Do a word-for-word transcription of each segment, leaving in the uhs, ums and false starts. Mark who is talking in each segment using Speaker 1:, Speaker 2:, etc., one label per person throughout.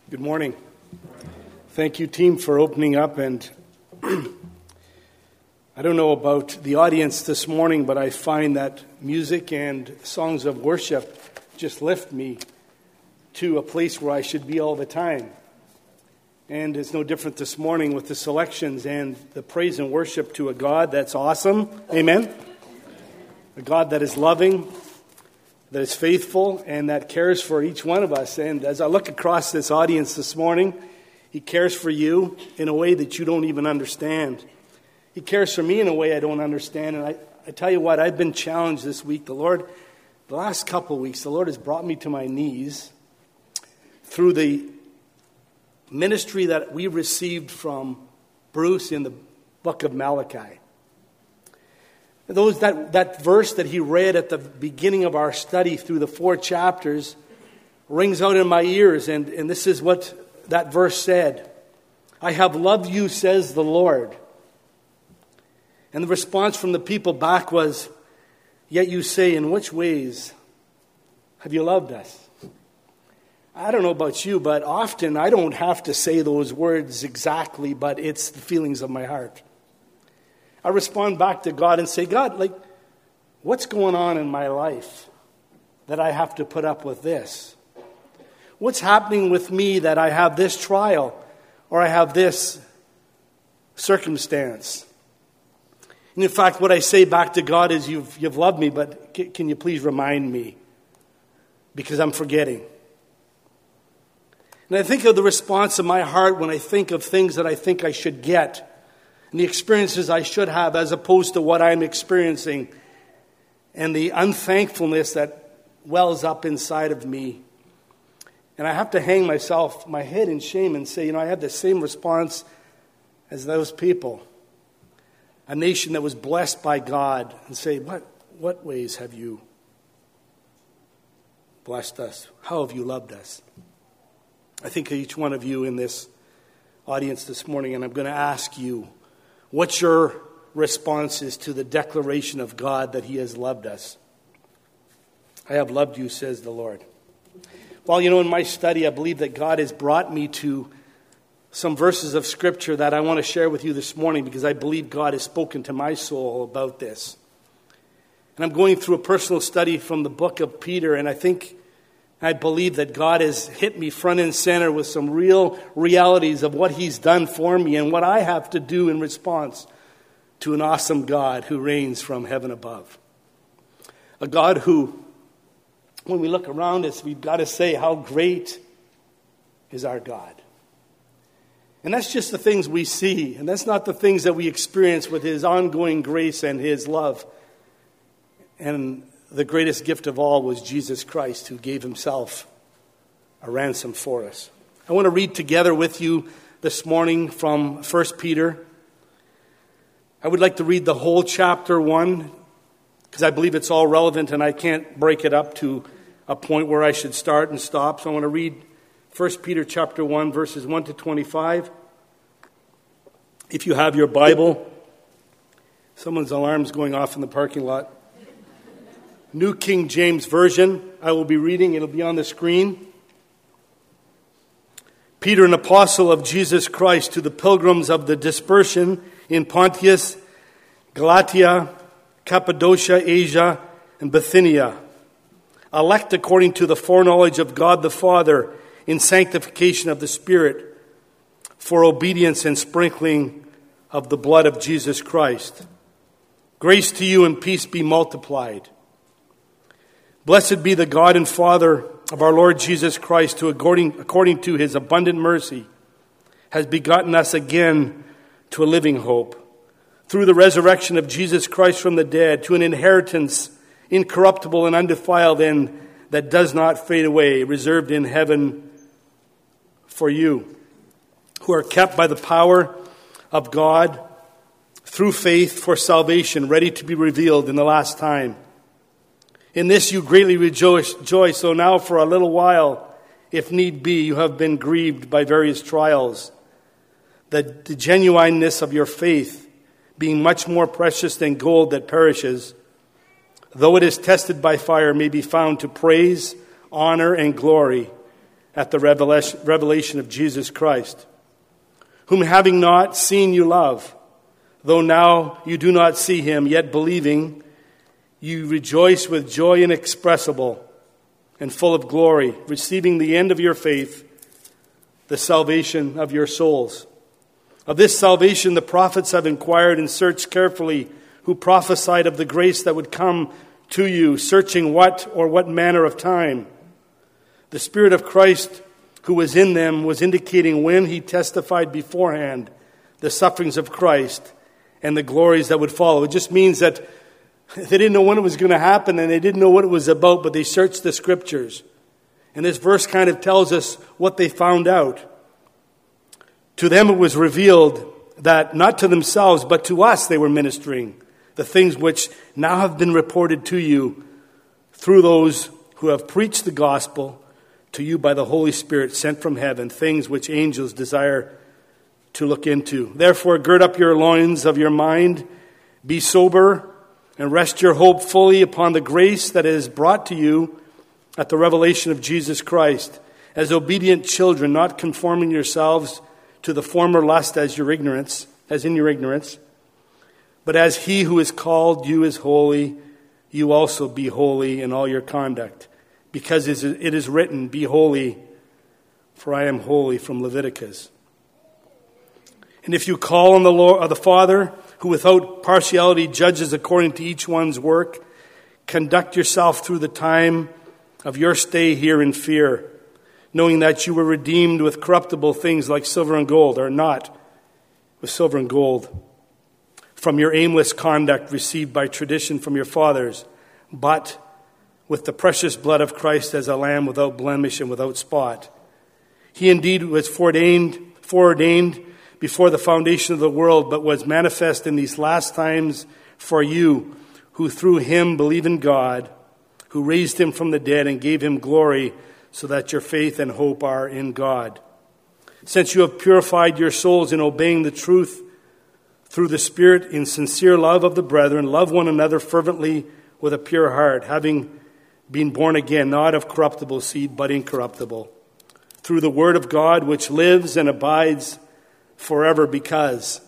Speaker 1: Good morning. Thank you, team, for opening up. And I don't know about the audience this morning, but I find that music and songs of worship just lift me to a place where I should be all the time. And it's no different this morning with the selections and the praise and worship to a God that's awesome. Amen. A God that is loving, that is faithful, and that cares for each one of us. And as I look across this audience this morning, He cares for you in a way that you don't even understand. He cares for me in a way I don't understand. And I, I tell you what, I've been challenged this week. The Lord, the last couple of weeks, the Lord has brought me to my knees through the ministry that we received from Bruce in the book of Malachi. Those that, that verse that he read at the beginning of our study through the four chapters rings out in my ears, and, and this is what that verse said. I have loved you, says the Lord. And the response from the people back was, yet you say, in which ways have you loved us? I don't know about you, but often I don't have to say those words exactly, but it's the feelings of my heart. I respond back to God and say, God, like, what's going on in my life that I have to put up with this? What's happening with me that I have this trial or I have this circumstance? And in fact, what I say back to God is, you've, you've loved me, but c- can you please remind me? Because I'm forgetting. And I think of the response of my heart when I think of things that I think I should get and the experiences I should have as opposed to what I'm experiencing, and the unthankfulness that wells up inside of me. And I have to hang myself, my head in shame and say, you know, I had the same response as those people. A nation that was blessed by God, and say, what, what ways have you blessed us? How have you loved us? I think of each one of you in this audience this morning, and I'm going to ask you, what's your responses to the declaration of God that He has loved us? I have loved you, says the Lord. Well, you know, in my study, I believe that God has brought me to some verses of Scripture that I want to share with you this morning, because I believe God has spoken to my soul about this. And I'm going through a personal study from the book of Peter, and I think, I believe that God has hit me front and center with some real realities of what He's done for me and what I have to do in response to an awesome God who reigns from heaven above. A God who, when we look around us, we've got to say, how great is our God. And that's just the things we see, and that's not the things that we experience with His ongoing grace and His love. And the greatest gift of all was Jesus Christ, who gave Himself a ransom for us. I want to read together with you this morning from First Peter. I would like to read the whole chapter one, because I believe it's all relevant and I can't break it up to a point where I should start and stop. So I want to read First Peter chapter one, verses one to twenty-five. If you have your Bible, someone's alarm's going off in the parking lot. New King James Version, I will be reading. It'll be on the screen. Peter, an apostle of Jesus Christ, to the pilgrims of the dispersion in Pontus, Galatia, Cappadocia, Asia, and Bithynia, elect according to the foreknowledge of God the Father in sanctification of the Spirit, for obedience and sprinkling of the blood of Jesus Christ. Grace to you and peace be multiplied. Blessed be the God and Father of our Lord Jesus Christ, who according, according to His abundant mercy has begotten us again to a living hope, through the resurrection of Jesus Christ from the dead, to an inheritance incorruptible and undefiled, and that does not fade away, reserved in heaven for you, who are kept by the power of God through faith for salvation, ready to be revealed in the last time. In this you greatly rejoice, joy, so now for a little while, if need be, you have been grieved by various trials, that the genuineness of your faith, being much more precious than gold that perishes, though it is tested by fire, may be found to praise, honor, and glory at the revelation, revelation of Jesus Christ, whom having not seen you love, though now you do not see him, yet believing, you rejoice with joy inexpressible and full of glory, receiving the end of your faith, the salvation of your souls. Of this salvation the prophets have inquired and searched carefully, who prophesied of the grace that would come to you, searching what or what manner of time. The Spirit of Christ who was in them was indicating when he testified beforehand the sufferings of Christ and the glories that would follow. It just means that they didn't know when it was going to happen and they didn't know what it was about, but they searched the Scriptures. And this verse kind of tells us what they found out. To them it was revealed that not to themselves, but to us they were ministering the things which now have been reported to you through those who have preached the gospel to you by the Holy Spirit sent from heaven, things which angels desire to look into. Therefore, gird up your loins of your mind, be sober, and rest your hope fully upon the grace that is brought to you at the revelation of Jesus Christ, as obedient children, not conforming yourselves to the former lust as your ignorance, as in your ignorance, but as he who is called you is holy, you also be holy in all your conduct. Because it is written, be holy, for I am holy, from Leviticus. And if you call on the Lord, or the Father, who without partiality judges according to each one's work, conduct yourself through the time of your stay here in fear, knowing that you were redeemed with corruptible things like silver and gold, or not with silver and gold, from your aimless conduct received by tradition from your fathers, but with the precious blood of Christ as a lamb without blemish and without spot. He indeed was foreordained, foreordained before the foundation of the world, but was manifest in these last times for you, who through him believe in God, who raised him from the dead and gave him glory, so that your faith and hope are in God. Since you have purified your souls in obeying the truth through the Spirit in sincere love of the brethren, love one another fervently with a pure heart, having been born again, not of corruptible seed, but incorruptible, through the word of God, which lives and abides forever, because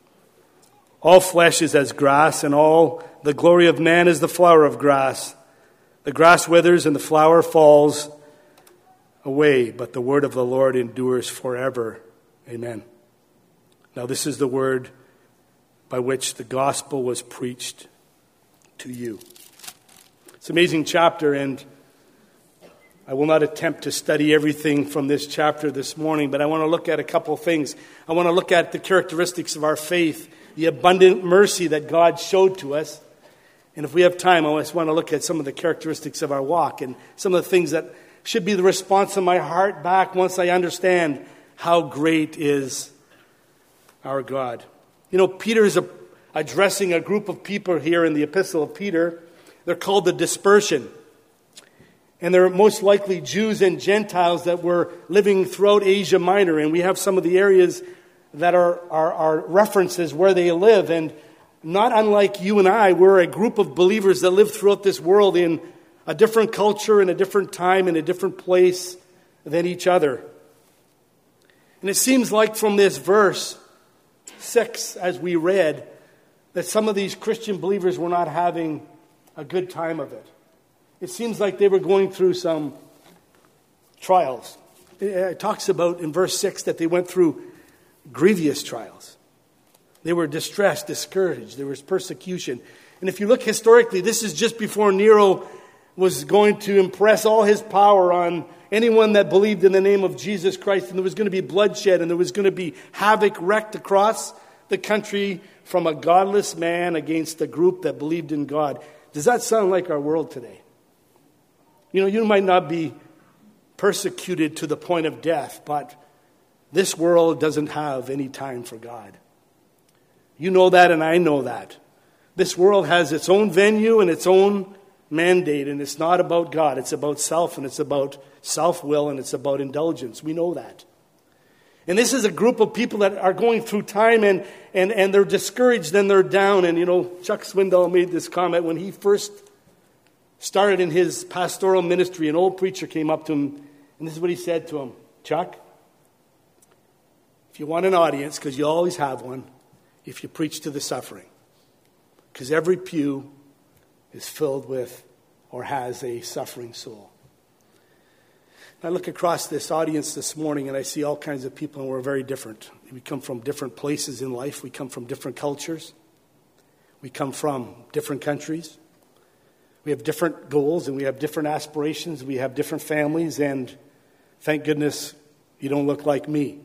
Speaker 1: all flesh is as grass, and all the glory of man is the flower of grass. The grass withers and the flower falls away, but the word of the Lord endures forever. Amen. Now this is the word by which the gospel was preached to you. It's an amazing chapter, and I will not attempt to study everything from this chapter this morning, but I want to look at a couple of things. I want to look at the characteristics of our faith, the abundant mercy that God showed to us. And if we have time, I just want to look at some of the characteristics of our walk and some of the things that should be the response of my heart back once I understand how great is our God. You know, Peter is addressing a group of people here in the Epistle of Peter. They're called the dispersion. And they're most likely Jews and Gentiles that were living throughout Asia Minor. And we have some of the areas that are, are, are references where they live. And not unlike you and I, we're a group of believers that live throughout this world in a different culture, in a different time, in a different place than each other. And it seems like from this verse six, as we read, that some of these Christian believers were not having a good time of it. It seems like they were going through some trials. It talks about in verse six that they went through grievous trials. They were distressed, discouraged. There was persecution. And if you look historically, this is just before Nero was going to impress all his power on anyone that believed in the name of Jesus Christ. And there was going to be bloodshed, and there was going to be havoc wreaked across the country from a godless man against a group that believed in God. Does that sound like our world today? You know, you might not be persecuted to the point of death, but this world doesn't have any time for God. You know that, and I know that. This world has its own venue and its own mandate, and it's not about God. It's about self, and it's about self-will, and it's about indulgence. We know that. And this is a group of people that are going through time, and, and, and they're discouraged and they're down. And, you know, Chuck Swindoll made this comment when he first started in his pastoral ministry. An old preacher came up to him And this is what he said to him. Chuck, if you want an audience, because you always have one, if you preach to the suffering. Because every pew is filled with or has a suffering soul. I look across this audience this morning and I see all kinds of people, and we're very different. We come from different places in life. We come from different cultures. We come from different countries. We have different goals and we have different aspirations. We have different families, and thank goodness you don't look like me.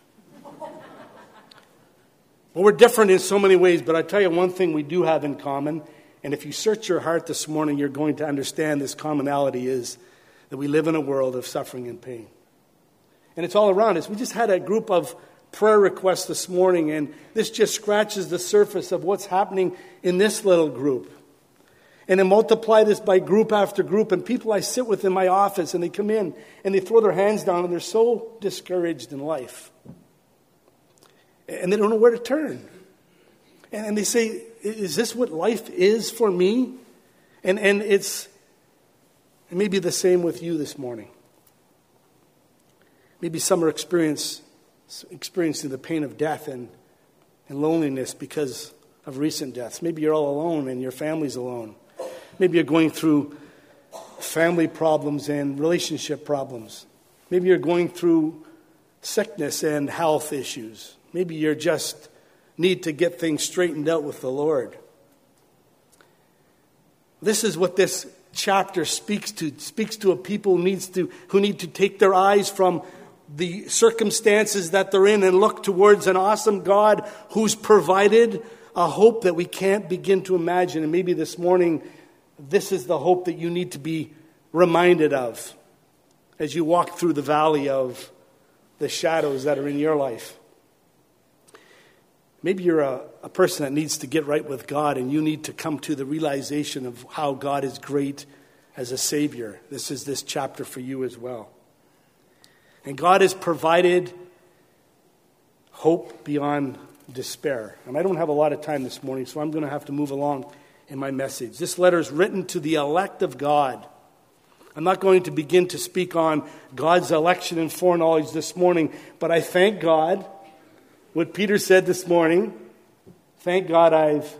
Speaker 1: Well, we're different in so many ways, but I tell you one thing we do have in common, and if you search your heart this morning, you're going to understand this commonality is that we live in a world of suffering and pain. And it's all around us. We just had a group of prayer requests this morning, and this just scratches the surface of what's happening in this little group. And then multiply this by group after group, and people I sit with in my office, and they come in, and they throw their hands down, and they're so discouraged in life. And they don't know where to turn. And they say, is this what life is for me? And and it's it may be the same with you this morning. Maybe some are experience, experiencing the pain of death and, and loneliness because of recent deaths. Maybe you're all alone and your family's alone. Maybe you're going through family problems and relationship problems. Maybe you're going through sickness and health issues. Maybe you just need to get things straightened out with the Lord. This is what this chapter speaks to. It speaks to a people who needs to who need to take their eyes from the circumstances that they're in and look towards an awesome God who's provided a hope that we can't begin to imagine. And maybe this morning, this is the hope that you need to be reminded of as you walk through the valley of the shadows that are in your life. Maybe you're a, a person that needs to get right with God, and you need to come to the realization of how God is great as a Savior. This is this chapter for you as well. And God has provided hope beyond despair. And I don't have a lot of time this morning, so I'm going to have to move along in my message. This letter is written to the elect of God. I'm not going to begin to speak on God's election and foreknowledge this morning, but I thank God. What Peter said this morning, thank God I've,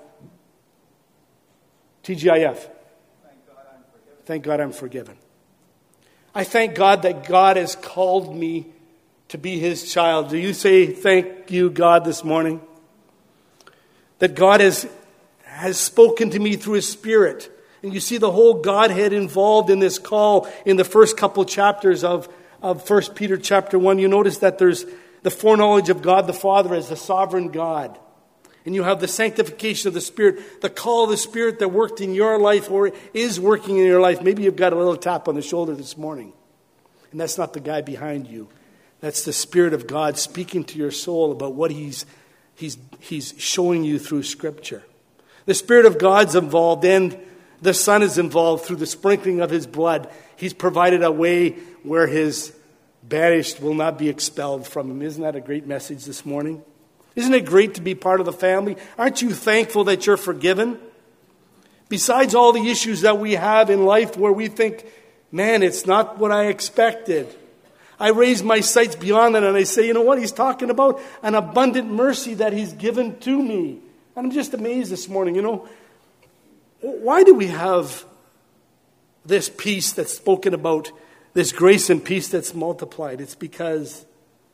Speaker 1: T G I F. Thank God I'm forgiven. Thank God I'm forgiven. I thank God that God has called me to be His child. Do you say thank you, God, this morning? That God has, has spoken to me through His Spirit. And you see the whole Godhead involved in this call in the first couple chapters of, of First Peter chapter one. You notice that there's the foreknowledge of God the Father as the sovereign God. And you have the sanctification of the Spirit, the call of the Spirit that worked in your life or is working in your life. Maybe you've got a little tap on the shoulder this morning. And that's not the guy behind you. That's the Spirit of God speaking to your soul about what He's, he's, he's showing you through Scripture. The Spirit of God's involved, and the Son is involved through the sprinkling of His blood. He's provided a way where His banished will not be expelled from Him. Isn't that a great message this morning? Isn't it great to be part of the family? Aren't you thankful that you're forgiven? Besides all the issues that we have in life where we think, man, it's not what I expected. I raise my sights beyond that and I say, you know what? He's talking about an abundant mercy that He's given to me. And I'm just amazed this morning, you know. Why do we have this peace that's spoken about, this grace and peace that's multiplied? It's because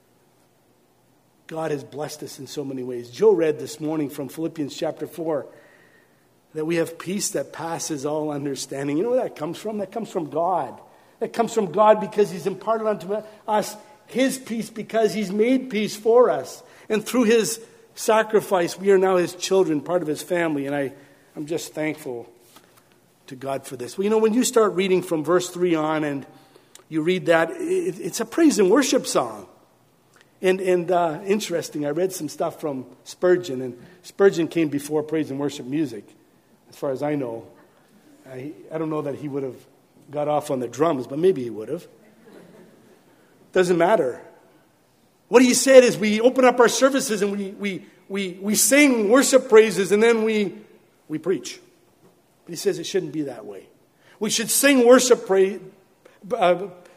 Speaker 1: God has blessed us in so many ways. Joe read this morning from Philippians chapter four that we have peace that passes all understanding. You know where that comes from? That comes from God. That comes from God because He's imparted unto us His peace because He's made peace for us. And through His sacrifice, we are now His children, part of His family. And I, I'm just thankful to God for this. Well, you know, when you start reading from verse three on and you read that, it, it's a praise and worship song. And and uh, interesting, I read some stuff from Spurgeon, and Spurgeon came before praise and worship music, as far as I know. I, I don't know that he would have got off on the drums, but maybe he would have. Doesn't matter. What he said is we open up our services and we we we we sing worship praises and then we we preach. But he says it shouldn't be that way. We should sing worship praise. Uh,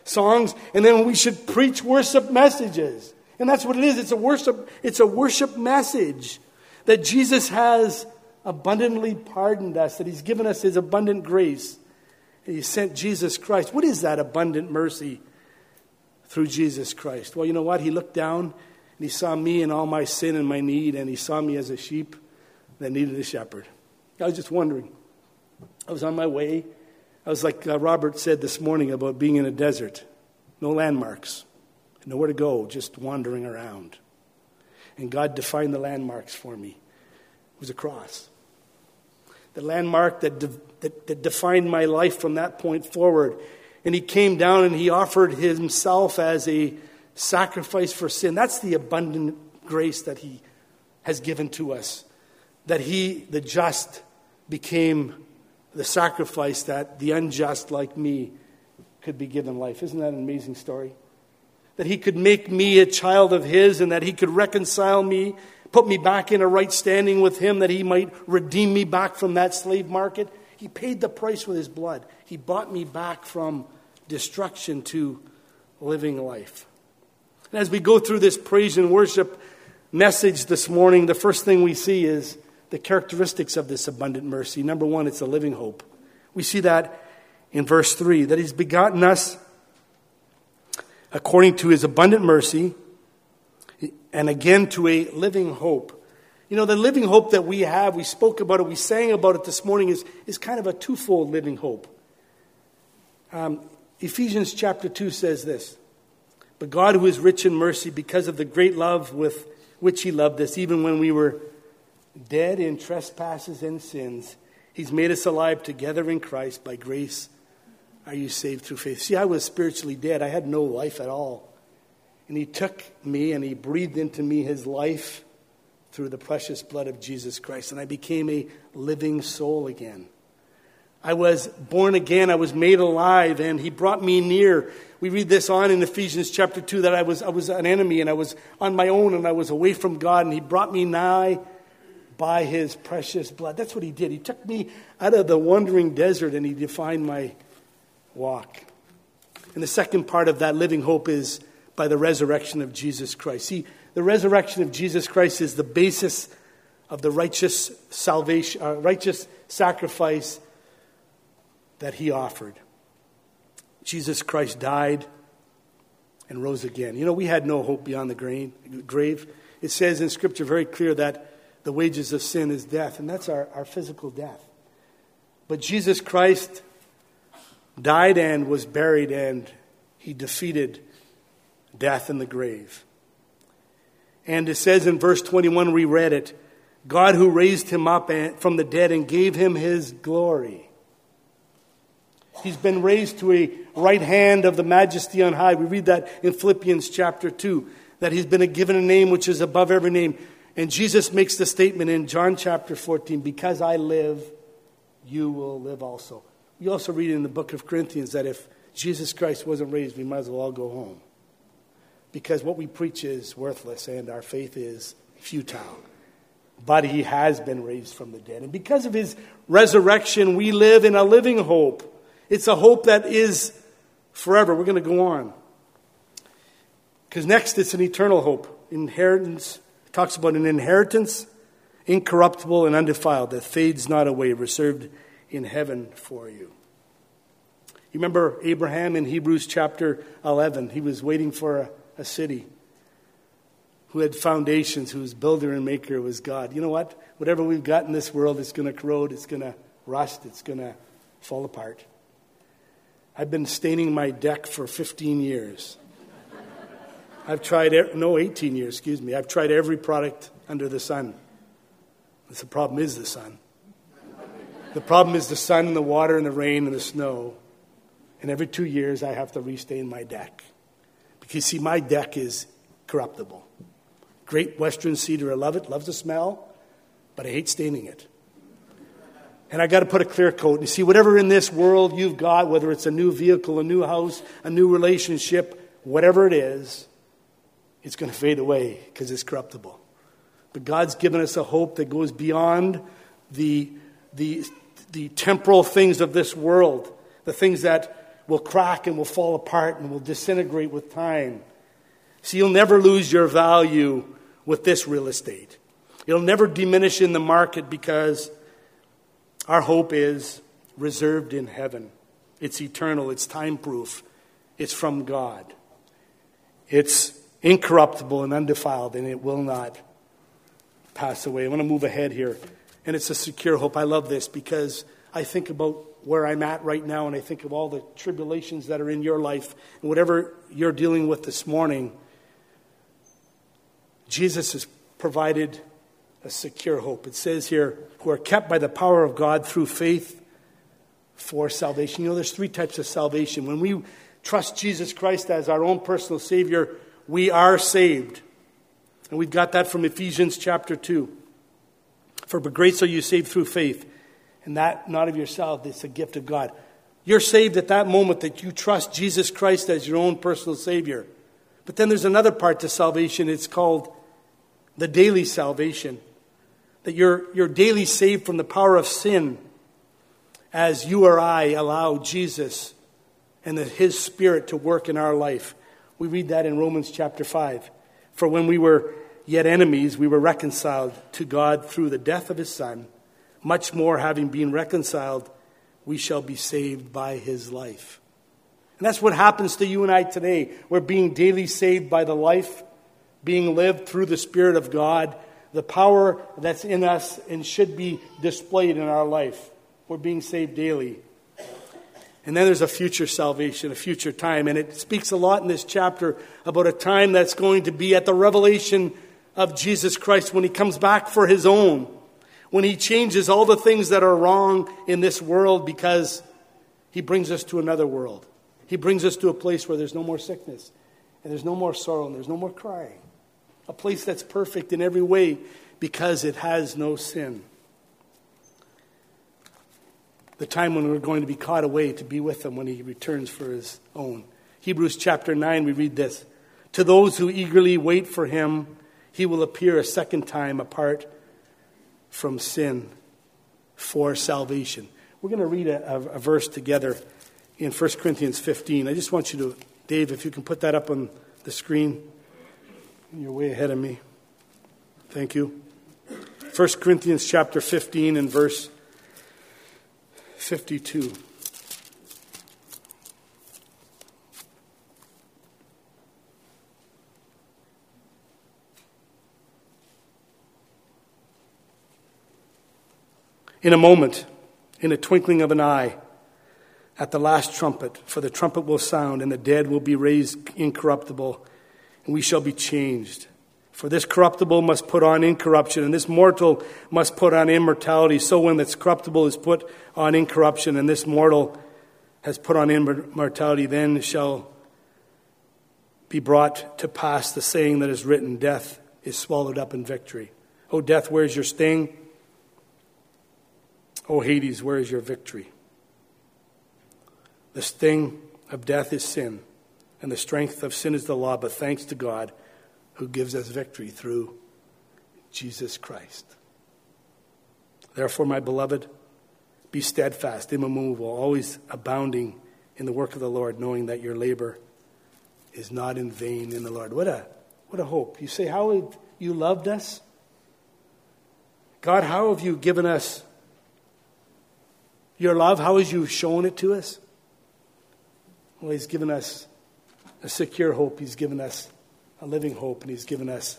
Speaker 1: songs, and then we should preach worship messages. And that's what it is. It's a worship, it's a worship message that Jesus has abundantly pardoned us, that he's given us his abundant grace. And he sent Jesus Christ. What is that abundant mercy through Jesus Christ? Well, you know what? He looked down and he saw me and all my sin and my need, and he saw me as a sheep that needed a shepherd. I was just wondering. I was on my way. I was like uh, Robert said this morning about being in a desert. No landmarks. Nowhere to go, just wandering around. And God defined the landmarks for me. It was a cross. The landmark that, de- that, that defined my life from that point forward. And he came down and he offered himself as a sacrifice for sin. That's the abundant grace that he has given to us. That he, the just, became the sacrifice that the unjust like me could be given life. Isn't that an amazing story? That he could make me a child of his, and that he could reconcile me, put me back in a right standing with him, that he might redeem me back from that slave market. He paid the price with his blood. He bought me back from destruction to living life. And as we go through this praise and worship message this morning, the first thing we see is the characteristics of this abundant mercy. Number one, it's a living hope. We see that in verse three, that he's begotten us according to his abundant mercy, and again to a living hope. You know, the living hope that we have, we spoke about it, we sang about it this morning, is, is kind of a twofold living hope. Um, Ephesians chapter two says this, "But God, who is rich in mercy, because of the great love with which he loved us, even when we were dead in trespasses and sins, he's made us alive together in Christ. By grace are you saved through faith." See, I was spiritually dead. I had no life at all. And he took me and he breathed into me his life through the precious blood of Jesus Christ. And I became a living soul again. I was born again. I was made alive, and he brought me near. We read this on in Ephesians chapter two, that I was, I was an enemy and I was on my own and I was away from God, and he brought me nigh by his precious blood. That's what he did. He took me out of the wandering desert and he defined my walk. And the second part of that living hope is by the resurrection of Jesus Christ. See, the resurrection of Jesus Christ is the basis of the righteous salvation, uh, righteous sacrifice that he offered. Jesus Christ died and rose again. You know, we had no hope beyond the grave. It says in Scripture very clear that the wages of sin is death, and that's our, our physical death. But Jesus Christ died and was buried, and he defeated death in the grave. And it says in verse twenty-one, we read it, God who raised him up from the dead and gave him his glory. He's been raised to a right hand of the majesty on high. We read that in Philippians chapter two, that he's been given a name which is above every name. And Jesus makes the statement in John chapter fourteen, because I live, you will live also. We also read in the book of Corinthians that if Jesus Christ wasn't raised, we might as well all go home. Because what we preach is worthless and our faith is futile. But he has been raised from the dead. And because of his resurrection, we live in a living hope. It's a hope that is forever. We're going to go on. Because next it's an eternal hope. Inheritance. It talks about an inheritance, incorruptible and undefiled, that fades not away, reserved in heaven for you. You remember Abraham in Hebrews chapter eleven. He was waiting for a, a city who had foundations, whose builder and maker was God. You know what? Whatever we've got in this world, it's going to corrode, it's going to rust, it's going to fall apart. I've been staining my deck for fifteen years. I've tried, no, eighteen years, excuse me. I've tried every product under the sun. The problem is the sun. The problem is the sun and the water and the rain and the snow. And every two years I have to restain my deck. Because, see, my deck is corruptible. Great Western cedar, I love it, loves the smell, but I hate staining it. And I got to put a clear coat. You see, whatever in this world you've got, whether it's a new vehicle, a new house, a new relationship, whatever it is, it's going to fade away because it's corruptible. But God's given us a hope that goes beyond the, the, the temporal things of this world, the things that will crack and will fall apart and will disintegrate with time. So you'll never lose your value with this real estate. It'll never diminish in the market because our hope is reserved in heaven. It's eternal. It's time-proof. It's from God. It's incorruptible and undefiled, and it will not pass away. I want to move ahead here. And it's a secure hope. I love this because I think about where I'm at right now, and I think of all the tribulations that are in your life, and whatever you're dealing with this morning, Jesus has provided a secure hope. It says here, who are kept by the power of God through faith for salvation. You know, there's three types of salvation. When we trust Jesus Christ as our own personal Savior, we are saved. And we've got that from Ephesians chapter two. For by grace are you saved through faith, and that not of yourself, it's a gift of God. You're saved at that moment that you trust Jesus Christ as your own personal Savior. But then there's another part to salvation. It's called the daily salvation. That you're, you're daily saved from the power of sin as you or I allow Jesus and the, His Spirit to work in our life. We read that in Romans chapter five. For when we were yet enemies, we were reconciled to God through the death of His Son. Much more, having been reconciled, we shall be saved by His life. And that's what happens to you and I today. We're being daily saved by the life being lived through the Spirit of God, the power that's in us and should be displayed in our life. We're being saved daily. And then there's a future salvation, a future time. And it speaks a lot in this chapter about a time that's going to be at the revelation of Jesus Christ when He comes back for His own. When He changes all the things that are wrong in this world because He brings us to another world. He brings us to a place where there's no more sickness and there's no more sorrow and there's no more crying. A place that's perfect in every way because it has no sin. The time when we're going to be caught away to be with Him when He returns for His own. Hebrews chapter nine, we read this. To those who eagerly wait for Him, He will appear a second time apart from sin for salvation. We're going to read a, a, a verse together in First Corinthians fifteen. I just want you to, Dave, if you can put that up on the screen. You're way ahead of me. Thank you. First Corinthians chapter fifteen and verse fifty-two. In a moment, in a twinkling of an eye, at the last trumpet, for the trumpet will sound, and the dead will be raised incorruptible, and we shall be changed. For this corruptible must put on incorruption, and this mortal must put on immortality. So when this corruptible is put on incorruption, and this mortal has put on immortality, then shall be brought to pass the saying that is written, death is swallowed up in victory. O death, where is your sting? O Hades, where is your victory? The sting of death is sin, and the strength of sin is the law, but thanks to God who gives us victory through Jesus Christ. Therefore, my beloved, be steadfast, immovable, always abounding in the work of the Lord, knowing that your labor is not in vain in the Lord. What a, what a hope. You say, how have you loved us? God, how have you given us your love? How have you shown it to us? Well, He's given us a secure hope. He's given us a living hope, and He's given us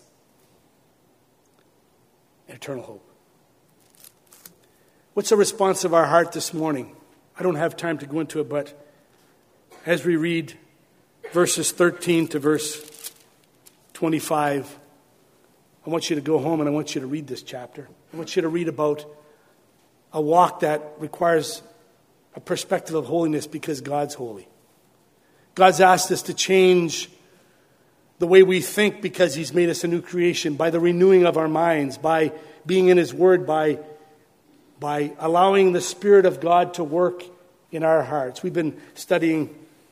Speaker 1: eternal hope. What's the response of our heart this morning? I don't have time to go into it, but as we read verses thirteen to verse twenty-five, I want you to go home and I want you to read this chapter. I want you to read about a walk that requires a perspective of holiness because God's holy. God's asked us to change the way we think because He's made us a new creation by the renewing of our minds, by being in His Word, by, by allowing the Spirit of God to work in our hearts. We've been studying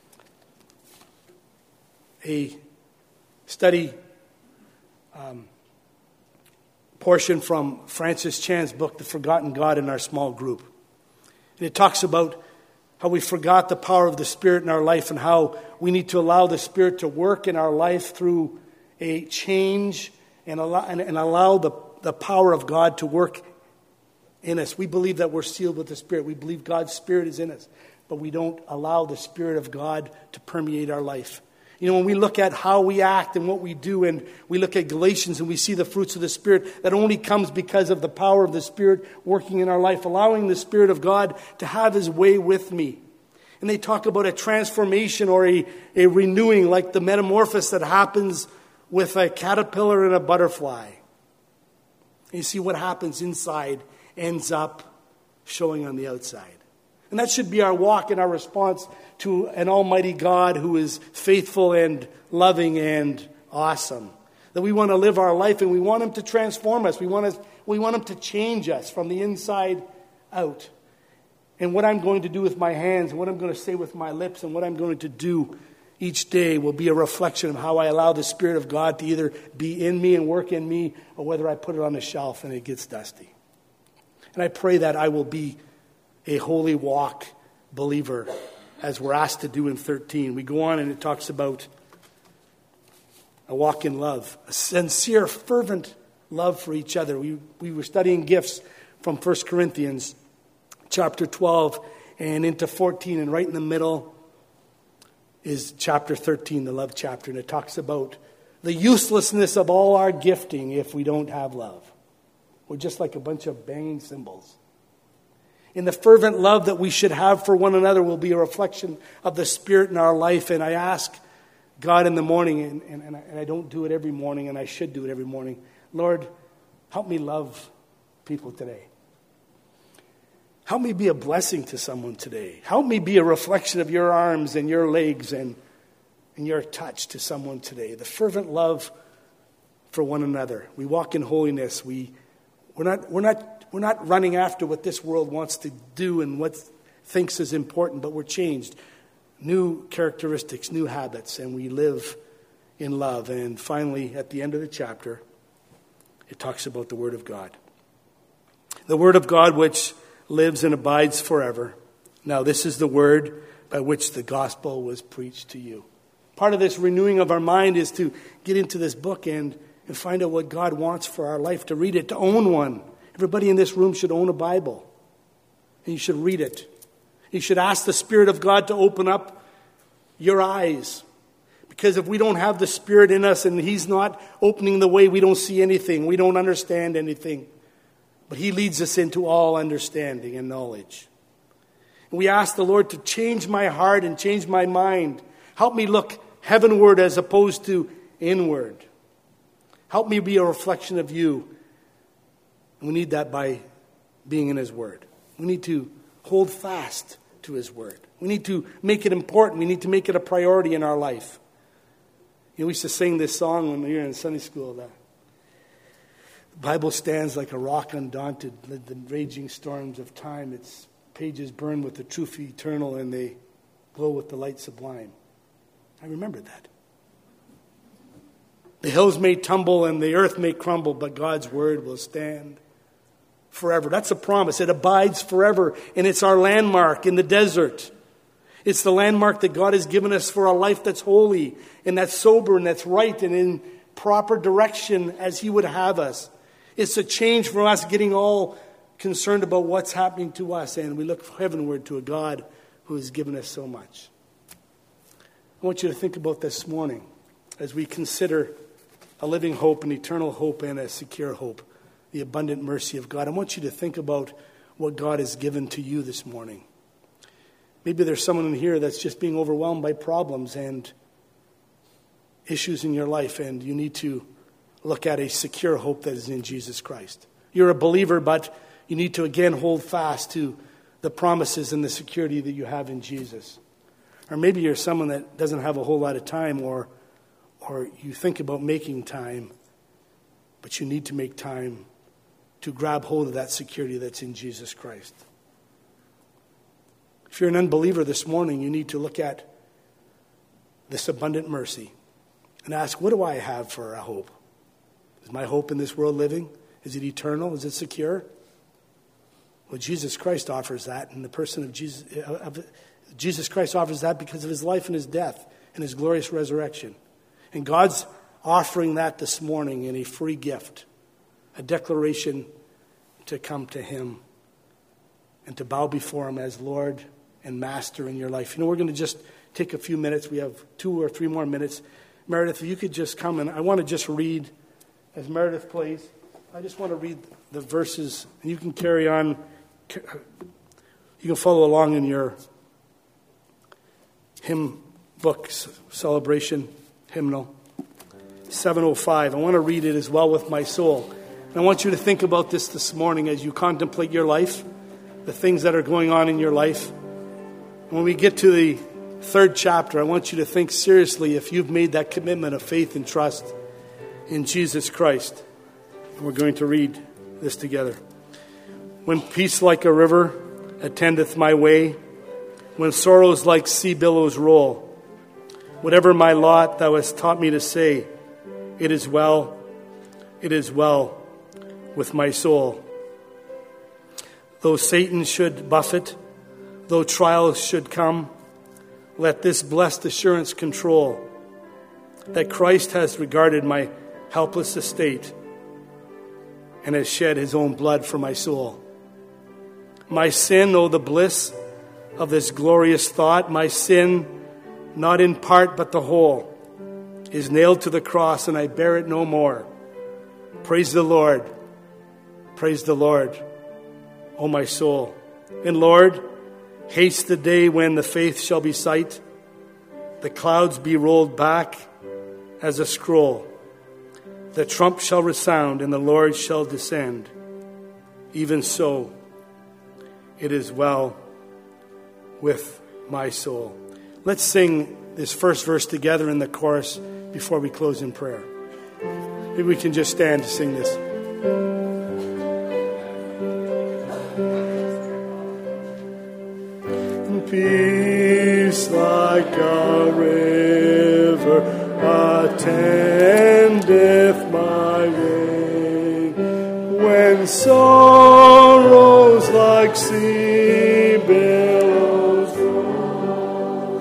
Speaker 1: a study um, portion from Francis Chan's book, The Forgotten God, in our small group. And it talks about how we forgot the power of the Spirit in our life, and how we need to allow the Spirit to work in our life through a change and allow, and, and allow the, the power of God to work in us. We believe that we're sealed with the Spirit. We believe God's Spirit is in us, but we don't allow the Spirit of God to permeate our life. You know, when we look at how we act and what we do, and we look at Galatians and we see the fruits of the Spirit, that only comes because of the power of the Spirit working in our life, allowing the Spirit of God to have His way with me. And they talk about a transformation or a, a renewing, like the metamorphosis that happens with a caterpillar and a butterfly. And you see what happens inside ends up showing on the outside. And that should be our walk and our response to an almighty God who is faithful and loving and awesome. That we want to live our life and we want Him to transform us. We want us, we want Him to change us from the inside out. And what I'm going to do with my hands, and what I'm going to say with my lips, and what I'm going to do each day will be a reflection of how I allow the Spirit of God to either be in me and work in me, or whether I put it on a shelf and it gets dusty. And I pray that I will be a holy walk believer, as we're asked to do in thirteen. We go on and it talks about a walk in love, a sincere, fervent love for each other. We, we were studying gifts from First Corinthians chapter twelve and into fourteen, and right in the middle is chapter thirteen, the love chapter, and it talks about the uselessness of all our gifting if we don't have love. We're just like a bunch of banging cymbals. In the fervent love that we should have for one another will be a reflection of the Spirit in our life. And I ask God in the morning, and, and, and, I, and I don't do it every morning, and I should do it every morning, Lord, help me love people today. Help me be a blessing to someone today. Help me be a reflection of your arms and your legs and, and your touch to someone today. The fervent love for one another. We walk in holiness. We, we're not, we're not, we're not running after what this world wants to do and what thinks is important, but we're changed. New characteristics, new habits, and we live in love. And finally, at the end of the chapter, it talks about the Word of God. The Word of God which lives and abides forever. Now, this is the word by which the gospel was preached to you. Part of this renewing of our mind is to get into this book and, and find out what God wants for our life, to read it, to own one. Everybody in this room should own a Bible. And you should read it. You should ask the Spirit of God to open up your eyes. Because if we don't have the Spirit in us and He's not opening the way, we don't see anything. We don't understand anything. But He leads us into all understanding and knowledge. And we ask the Lord to change my heart and change my mind. Help me look heavenward as opposed to inward. Help me be a reflection of you. And we need that by being in His Word. We need to hold fast to His Word. We need to make it important. We need to make it a priority in our life. You know, we used to sing this song when we were in Sunday school, that the Bible stands like a rock undaunted, amid the raging storms of time. Its pages burn with the truth eternal, and they glow with the light sublime. I remember that. The hills may tumble and the earth may crumble, but God's word will stand forever. That's a promise. It abides forever, and it's our landmark in the desert. It's the landmark that God has given us for a life that's holy and that's sober and that's right and in proper direction as He would have us. It's a change from us getting all concerned about what's happening to us, and we look heavenward to a God who has given us so much. I want you to think about this morning as we consider a living hope, an eternal hope, and a secure hope, the abundant mercy of God. I want you to think about what God has given to you this morning. Maybe there's someone in here that's just being overwhelmed by problems and issues in your life, and you need to look at a secure hope that is in Jesus Christ. You're a believer, but you need to again hold fast to the promises and the security that you have in Jesus. Or maybe you're someone that doesn't have a whole lot of time, or or you think about making time, but you need to make time to grab hold of that security that's in Jesus Christ. If you're an unbeliever this morning, you need to look at this abundant mercy and ask, what do I have for a hope? Is my hope in this world living? Is it eternal? Is it secure? Well, Jesus Christ offers that in the person of Jesus, of Jesus Christ offers that because of his life and his death and his glorious resurrection. And God's offering that this morning in a free gift, a declaration to come to him and to bow before him as Lord and Master in your life. You know, we're going to just take a few minutes. We have two or three more minutes. Meredith, if you could just come, and I want to just read, as Meredith plays, I just want to read the verses, and you can carry on. You can follow along in your hymn book, celebration, hymnal. seven oh five. I want to read it as well with my soul. And I want you to think about this this morning as you contemplate your life, the things that are going on in your life. And when we get to the third chapter, I want you to think seriously if you've made that commitment of faith and trust in Jesus Christ. And we're going to read this together. When peace like a river attendeth my way, when sorrows like sea billows roll, whatever my lot thou hast taught me to say, it is well, it is well with my soul. Though Satan should buffet, though trials should come, let this blessed assurance control that Christ has regarded my helpless estate and has shed his own blood for my soul. My sin, oh the bliss of this glorious thought, my sin, not in part but the whole, is nailed to the cross, and I bear it no more. Praise the Lord. Praise the Lord, O my soul. And Lord, haste the day when the faith shall be sight, the clouds be rolled back as a scroll, the trump shall resound, and the Lord shall descend. Even so, it is well with my soul. Let's sing this first verse together in the chorus before we close in prayer. Maybe we can just stand to sing this. Peace like a river attendeth my way, when sorrows like sea billows roll.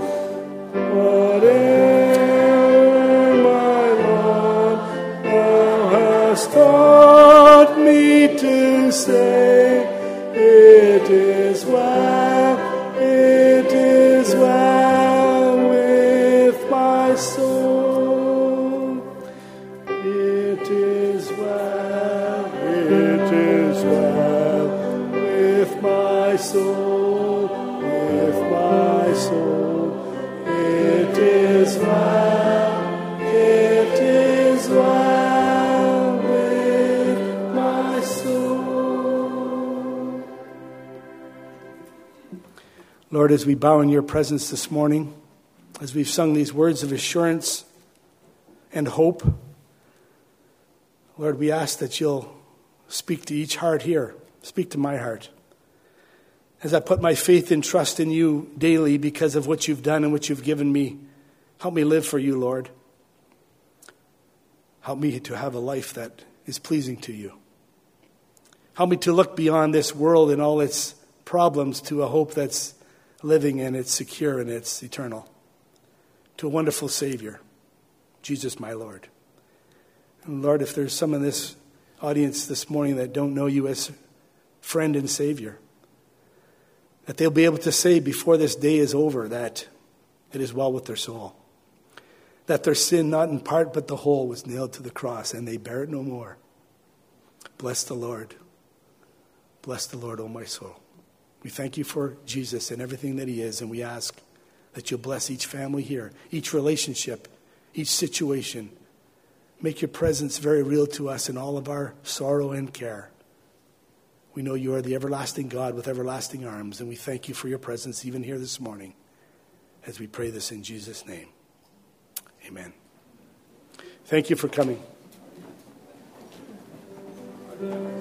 Speaker 1: Whatever my Lord thou hast taught me to say, it is well, it is well with my soul. It is well, it is well with my soul, with my soul. It is well, it is well with my soul. Lord, as we bow in your presence this morning, as we've sung these words of assurance and hope, Lord, we ask that you'll speak to each heart here. Speak to my heart. As I put my faith and trust in you daily because of what you've done and what you've given me, help me live for you, Lord. Help me to have a life that is pleasing to you. Help me to look beyond this world and all its problems to a hope that's living and it's secure and it's eternal. To a wonderful Savior, Jesus my Lord. And Lord, if there's some in this audience this morning that don't know you as friend and Savior, that they'll be able to say before this day is over that it is well with their soul. That their sin, not in part but the whole, was nailed to the cross and they bear it no more. Bless the Lord. Bless the Lord, O my soul. We thank you for Jesus and everything that he is, and we ask that you'll bless each family here, each relationship, each situation. Make your presence very real to us in all of our sorrow and care. We know you are the everlasting God with everlasting arms, and we thank you for your presence even here this morning as we pray this in Jesus' name. Amen. Thank you for coming.